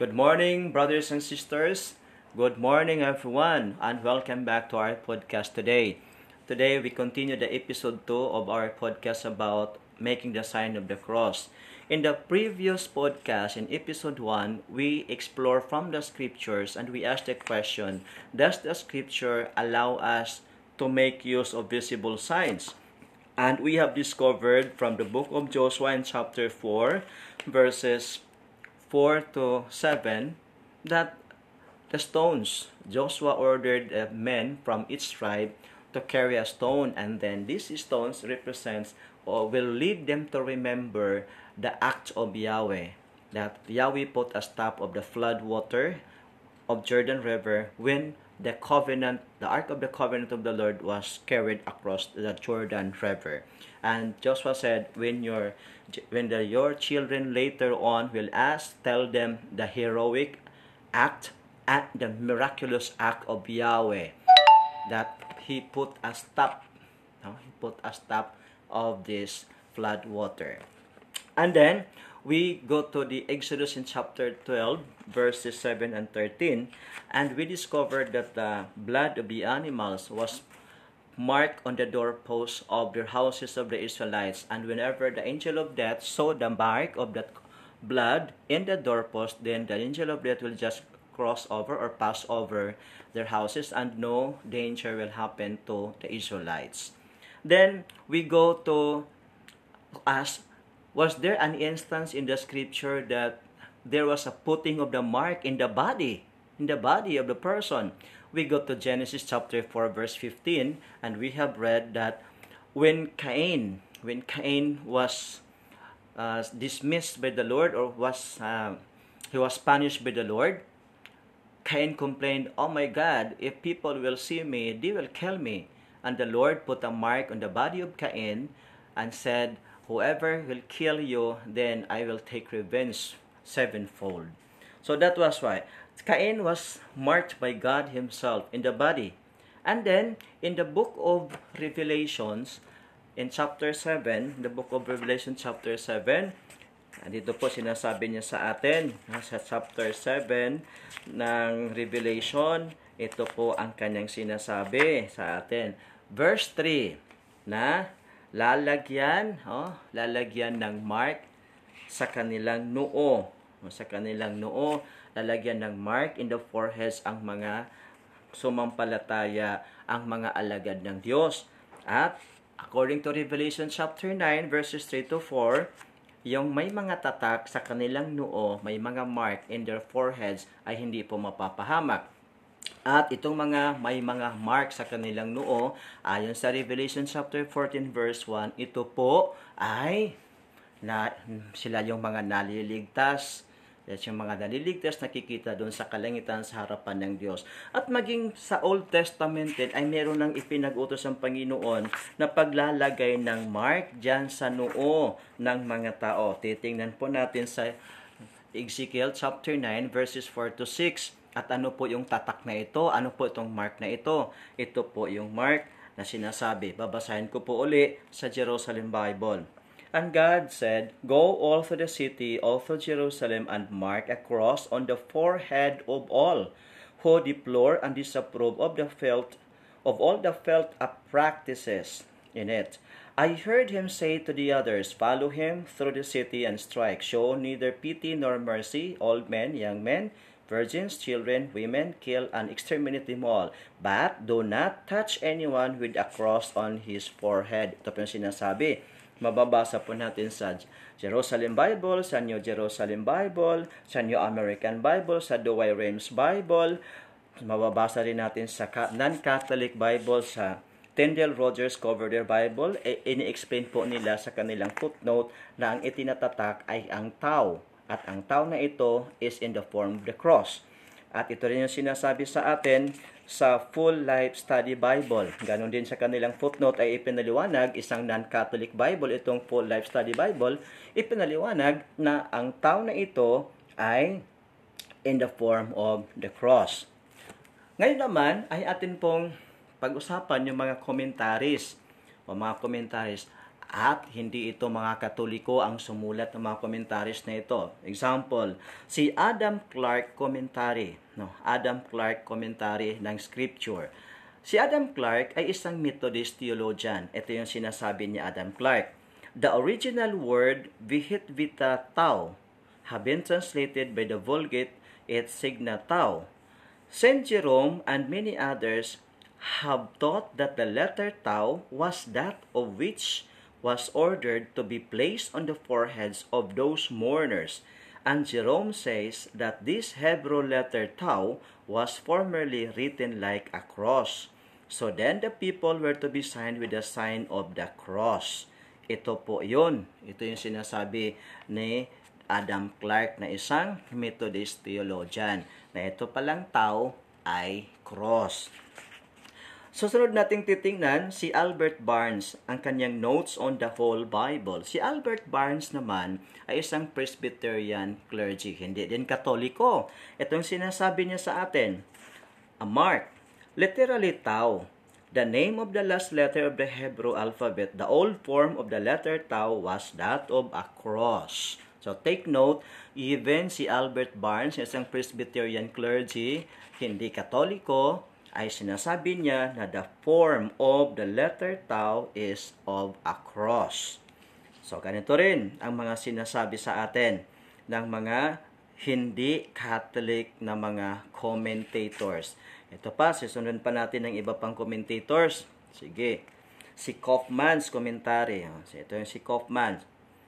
Good morning, brothers and sisters. Good morning, everyone, and welcome back to our podcast today. Today, we continue the episode 2 of our podcast about making the sign of the cross. In the previous podcast, in episode 1, we explore from the scriptures and we ask the question, does the scripture allow us to make use of visible signs? And we have discovered from the book of Joshua in chapter 4, verses 4 to 7, that the stones, Joshua ordered men from each tribe to carry a stone, and then these stones represents or will lead them to remember the act of Yahweh, that Yahweh put a stop of the flood water of Jordan River when the covenant, the Ark of the Covenant of the Lord was carried across the Jordan River. And Joshua said, your children later on will ask, tell them the heroic act and the miraculous act of Yahweh, that He put a stop, He put a stop of this flood water. And then we go to the Exodus in chapter 12, verses 7 and 13, and we discovered that the blood of the animals was marked on the doorposts of the houses of the Israelites. And whenever the angel of death saw the mark of that blood in the doorpost, then the angel of death will just cross over or pass over their houses, and no danger will happen to the Israelites. Then we go to ask, was there an instance in the scripture that there was a putting of the mark in the body of the person? We go to Genesis chapter 4, verse 15, and we have read that when Cain was dismissed by the Lord, or he was punished by the Lord, Cain complained, "Oh my God, if people will see me, they will kill me." And the Lord put a mark on the body of Cain and said, "Whoever will kill you, then I will take revenge sevenfold." So that was why Cain was marked by God Himself in the body. And then, in the book of Revelations, in chapter 7, the book of Revelation chapter 7, dito po sinasabi niya sa atin, sa chapter 7 ng Revelation, ito po ang kanyang sinasabi sa atin. Verse 3, na lalagyan ng mark sa kanilang noo. Lalagyan ng mark in the foreheads ang mga sumampalataya, ang mga alagad ng Diyos. At according to Revelation chapter 9 verses 3 to 4, yung may mga tatak sa kanilang noo, may mga mark in their foreheads, ay hindi po mapapahamak. At itong may mga mark sa kanilang noo, ayon sa Revelation chapter 14 verse 1, ito po ay sila yung mga naliligtas. Yes, yung mga naliligtas nakikita doon sa kalangitan sa harapan ng Diyos. At maging sa Old Testament din ay meron ng ipinag-utos ang Panginoon na paglalagay ng mark dyan sa noo ng mga tao. Titingnan po natin sa Ezekiel chapter 9 verses 4 to 6. At ano po yung tatak na ito? Ano po itong mark na ito? Ito po yung mark na sinasabi. Babasahin ko po uli sa Jerusalem Bible. And God said, "Go all through the city, all through Jerusalem, and mark a cross on the forehead of all who deplore and disapprove of all the felt up practices in it." I heard him say to the others, "Follow him through the city and strike. Show neither pity nor mercy, old men, young men, virgins, children, women, kill and exterminate them all. But do not touch anyone with a cross on his forehead." Ito po yung sinasabi. Mababasa po natin sa Jerusalem Bible, sa New Jerusalem Bible, sa New American Bible, sa Douay-Rheims Bible. Mababasa rin natin sa non-Catholic Bible, sa Tyndale Rogers Coverdale Bible. Ini-explain po nila sa kanilang footnote na ang itinatatak ay ang tau. At ang tau na ito is in the form of the cross. At ito rin yung sinasabi sa atin sa Full Life Study Bible. Ganon din sa kanilang footnote ay ipinaliwanag, isang non-Catholic Bible, itong Full Life Study Bible, ipinaliwanag na ang tao na ito ay in the form of the cross. Ngayon naman ay atin pong pag-usapan yung mga commentaries. At hindi ito mga Katoliko ang sumulat ng mga commentaries na ito. Example, si Adam Clarke Commentary, Adam Clarke Commentary ng Scripture. Si Adam Clarke ay isang Methodist theologian. Ito yung sinasabi ni Adam Clarke. The original word vihit vita tau have been translated by the Vulgate et signa tau. Saint Jerome and many others have taught that the letter tau was that of which was ordered to be placed on the foreheads of those mourners. And Jerome says that this Hebrew letter tau was formerly written like a cross. So then the people were to be signed with the sign of the cross. Ito po yun. Ito yung sinasabi ni Adam Clarke na isang Methodist theologian. Na ito palang tau ay cross. Susunod nating titingnan si Albert Barnes, ang kanyang Notes on the Whole Bible. Si Albert Barnes naman ay isang Presbyterian clergy, hindi din Katoliko. Itong sinasabi niya sa atin, a mark, literally tau, the name of the last letter of the Hebrew alphabet. The old form of the letter tau was that of a cross. So take note, even si Albert Barnes, isang Presbyterian clergy, hindi Katoliko, ay sinasabi niya na the form of the letter tau is of a cross. So, ganito rin ang mga sinasabi sa atin ng mga hindi Catholic na mga commentators. Ito pa, sisunod pa natin ng iba pang commentators. Sige. Si Kaufman's commentary. Ito yung si Kaufman.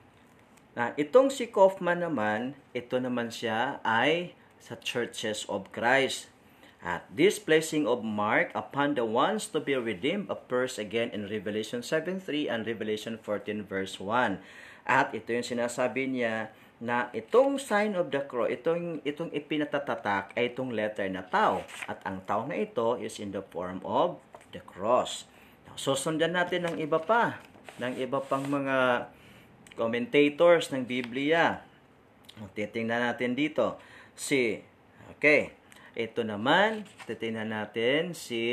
Itong si Kaufman naman, ito naman siya ay sa Churches of Christ. At this placing of mark upon the ones to be redeemed appears again in Revelation 7:3 and Revelation 14 verse 1. At ito yung sinasabi niya na itong sign of the cross, itong ipinatatatak ay itong letter na tau. At ang tau na ito is in the form of the cross. Susundan natin ng iba pang mga commentators ng Biblia. Titingnan natin dito. Ito naman, titingnan natin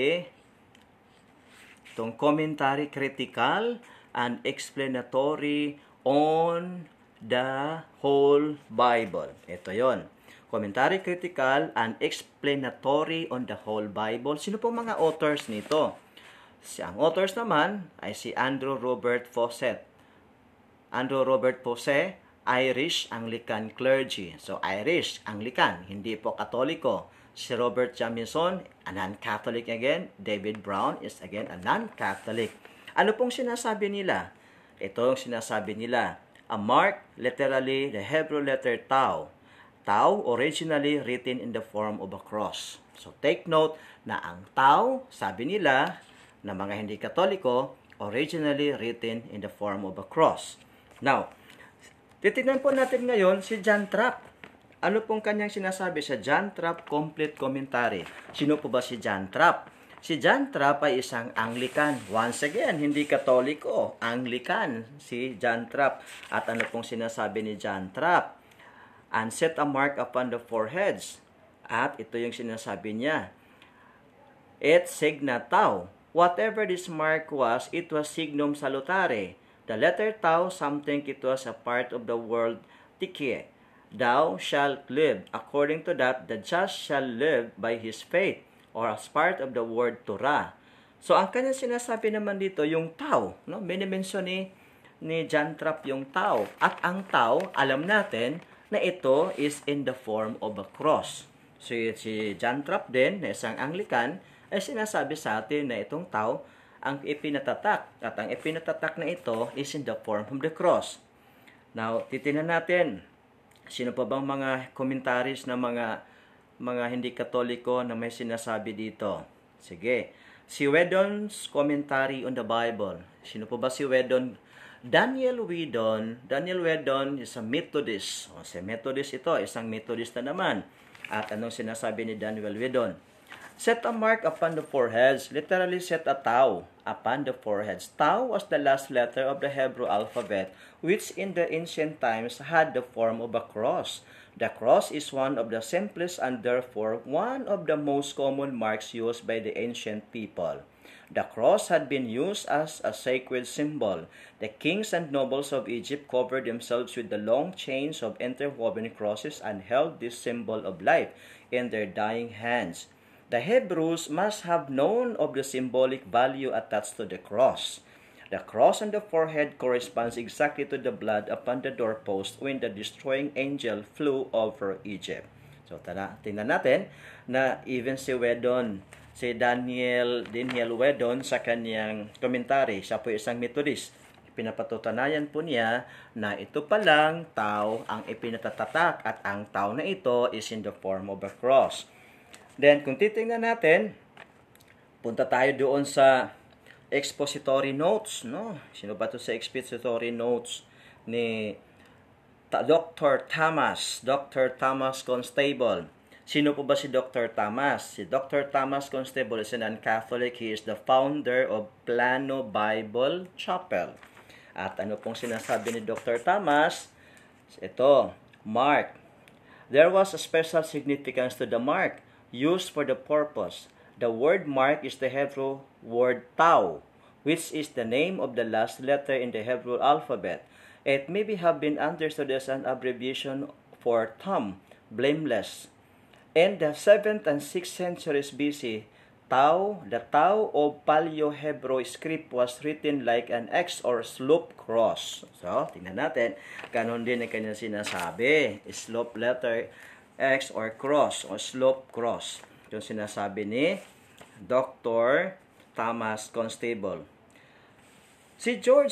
itong commentary critical and explanatory on the whole Bible. Ito yon. Commentary critical and explanatory on the whole Bible. Sino po mga authors nito? Ang authors naman ay si Andrew Robert Fawcett. Andrew Robert Fawcett, Irish Anglican clergy. So, Irish, Anglican, hindi po Katoliko. Si Robert Jamieson, a non-Catholic again. David Brown is again a non-Catholic. Ano pong sinasabi nila? Ito ang sinasabi nila. A mark, literally, the Hebrew letter tau. Tau, originally written in the form of a cross. So, take note na ang tau, sabi nila, na mga hindi Katoliko, originally written in the form of a cross. Now, titignan po natin ngayon si John Trapp. Ano pong kanyang sinasabi sa John Trapp Complete Commentary? Sino po ba si John Trapp? Si John Trapp ay isang Anglican. Once again, hindi Katoliko. Anglican si John Trapp. At ano pong sinasabi ni John Trapp? And set a mark upon the foreheads. At ito yung sinasabi niya. Et signa tau. Whatever this mark was, it was signum salutare. The letter tau, something it was a part of the word tikie. Thou shalt live. According to that, the just shall live by his faith, or as part of the word Torah. So, ang kanya sinasabi naman dito, yung tau, no? Minimension ni John Trapp yung tau. At ang tau, alam natin na ito is in the form of a cross. So, si John Trapp din, na isang Anglican, ay sinasabi sa atin na itong tau ang ipinatatak. At ang ipinatatak na ito is in the form of the cross. Now, titingnan natin. Sino pa bang mga commentaries na mga hindi Katoliko na may sinasabi dito? Sige. Si Weddon's Commentary on the Bible. Sino po ba si Weddon? Daniel Weddon. Daniel Weddon is a Methodist. Si Methodist ito, isang Methodist na naman. At anong sinasabi ni Daniel Weddon? Set a mark upon the foreheads. Literally set a tau upon the foreheads. Tau was the last letter of the Hebrew alphabet, which in the ancient times had the form of a cross. The cross is one of the simplest and therefore one of the most common marks used by the ancient people. The cross had been used as a sacred symbol. The kings and nobles of Egypt covered themselves with the long chains of interwoven crosses and held this symbol of life in their dying hands. The Hebrews must have known of the symbolic value attached to the cross. The cross on the forehead corresponds exactly to the blood upon the doorpost when the destroying angel flew over Egypt. So, tingnan natin na even si Daniel Wedon sa kanyang komentary, siya po isang Methodist. Pinapatutanayan po niya na ito palang tao ang ipinatatatak at ang tao na ito is in the form of a cross. Then, kung titingnan natin, punta tayo doon sa expository notes, no? Sino ba to sa expository notes ni Dr. Thomas Constable? Sino po ba si Dr. Thomas? Si Dr. Thomas Constable is a non-Catholic. He is the founder of Plano Bible Chapel. At ano pong sinasabi ni Dr. Thomas? Ito, mark. There was a special significance to the mark used for the purpose. The word mark is the Hebrew word tau, which is the name of the last letter in the Hebrew alphabet. It may have been understood as an abbreviation for thumb, blameless. In the 7th and 6th centuries BC, the tau of Paleo-Hebrew script was written like an X or slope cross. So, tingnan natin. Ganon din ang kanyang sinasabi. Slope letter X or cross or slope cross. Yung sinasabi ni Dr. Thomas Constable. Si George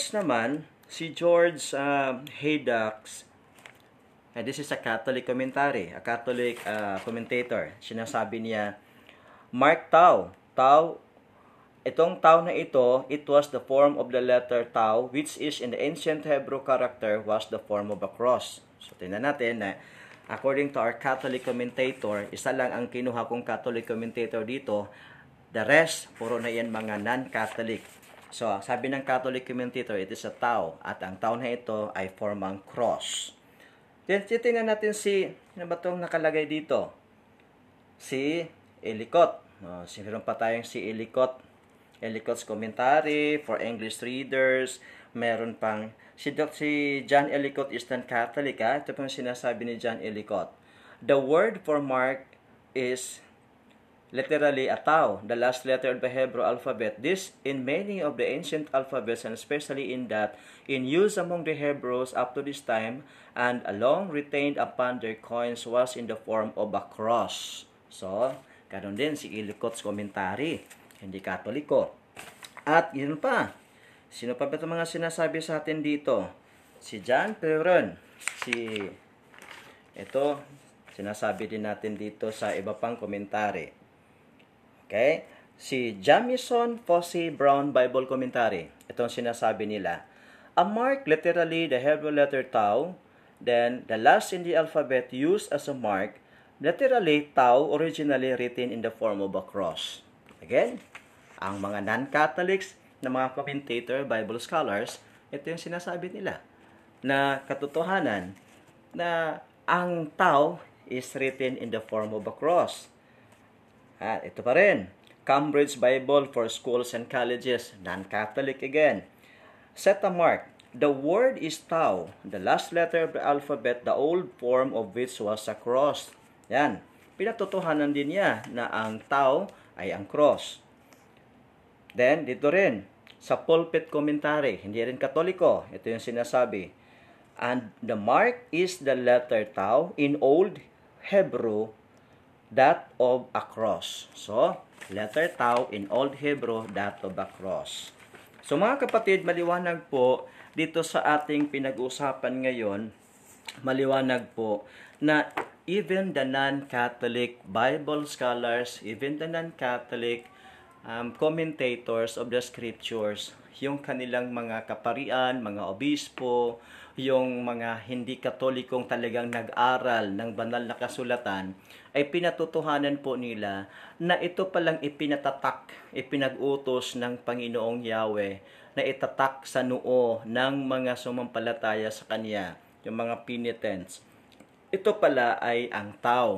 Haydock, this is a Catholic commentary, a Catholic commentator. Sinasabi niya, mark tau. Itong tau na ito, it was the form of the letter tau, which is in the ancient Hebrew character was the form of a cross. So, tingnan natin na according to our Catholic commentator, isa lang ang kinuha kong Catholic commentator dito. The rest, puro na yan mga non-Catholic. So, sabi ng Catholic commentator, it is a tau. At ang tau na ito ay formang cross. Then, titingnan natin ano ba itong nakalagay dito? Si Ellicott. Meron pa tayong si Ellicott. Ellicott's commentary for English readers. Meron pang si John Ellicott is non-Catholic. Ito pong sinasabi ni John Ellicott. The word for mark is literally a tau, the last letter of the Hebrew alphabet. This in many of the ancient alphabets, and especially in that in use among the Hebrews up to this time, and long retained upon their coins was in the form of a cross. So, karon din si Ellicott's commentary, hindi Katoliko. At yun pa, sino pa ba itong mga sinasabi sa atin dito? Si John Perron. Ito, sinasabi din natin dito sa iba pang komentary. Okay? Si Jamison Fossey Brown Bible Commentary. Ito ang sinasabi nila. A mark, literally the Hebrew letter tau, then the last in the alphabet used as a mark, literally tau, originally written in the form of a cross. Again, ang mga non-Catholics na mga commentator, Bible scholars, ito yung sinasabi nila na katotohanan na ang tau is written in the form of a cross. At ito pa rin, Cambridge Bible for Schools and Colleges, non-Catholic again. Set a mark. The word is tau, the last letter of the alphabet, the old form of which was a cross. Yan, pinatotohanan din niya na ang tau ay ang cross. Then, dito rin, sa pulpit commentary, hindi rin Katoliko, ito yung sinasabi. And the mark is the letter tau in Old Hebrew, that of a cross. So, letter tau in Old Hebrew, that of a cross. So, mga kapatid, maliwanag po dito sa ating pinag-usapan ngayon, maliwanag po na even the non-Catholic Bible scholars, even the non-Catholic commentators of the scriptures, yung kanilang mga kaparian, mga obispo, yung mga hindi katolikong talagang nag-aral ng banal na kasulatan, ay pinatutuhanan po nila na ito palang ipinag-utos ng Panginoong Yahweh na itatak sa noo ng mga sumampalataya sa Kanya, yung mga penitents. Ito pala ay ang tau.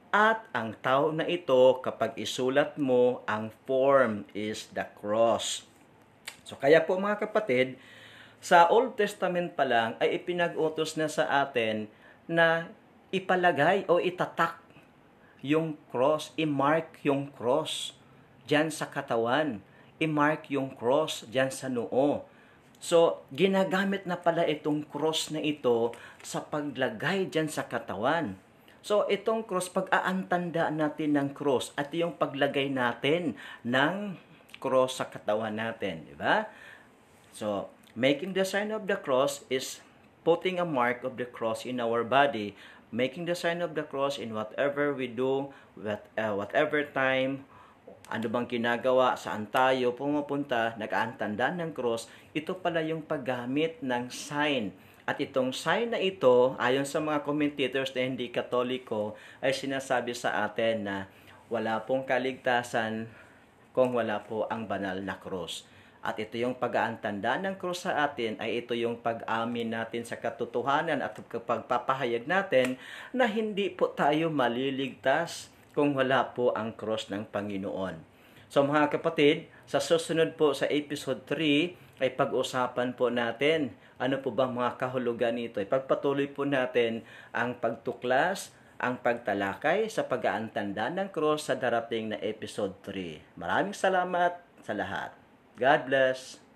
At ang tao na ito, kapag isulat mo, ang form is the cross. So kaya po mga kapatid, sa Old Testament pa lang ay ipinag-utos na sa atin na ipalagay o itatak yung cross, i-mark yung cross dyan sa katawan, i-mark yung cross dyan sa noo. So, ginagamit na pala itong cross na ito sa paglagay dyan sa katawan. So, itong cross, pag-aantanda natin ng cross at yung paglagay natin ng cross sa katawan natin, di ba? So, making the sign of the cross is putting a mark of the cross in our body, making the sign of the cross in whatever we do, whatever time, ano bang ginagawa, saan tayo pumupunta, nag-aantanda ng cross, ito pala yung paggamit ng sign. At itong sign na ito, ayon sa mga commentators na hindi Katoliko, ay sinasabi sa atin na wala pong kaligtasan kung wala po ang banal na cross. At ito yung pag-aantanda ng cross sa atin, ay ito yung pag-amin natin sa katotohanan at pagpapahayag natin na hindi po tayo maliligtas kung wala po ang cross ng Panginoon. So mga kapatid, sa susunod po sa episode 3 ay pag-usapan po natin ano po bang mga kahulugan nito. Ipagpatuloy po natin ang pagtuklas, ang pagtalakay sa pag-aantanda ng cross sa darating na episode 3. Maraming salamat sa lahat. God bless.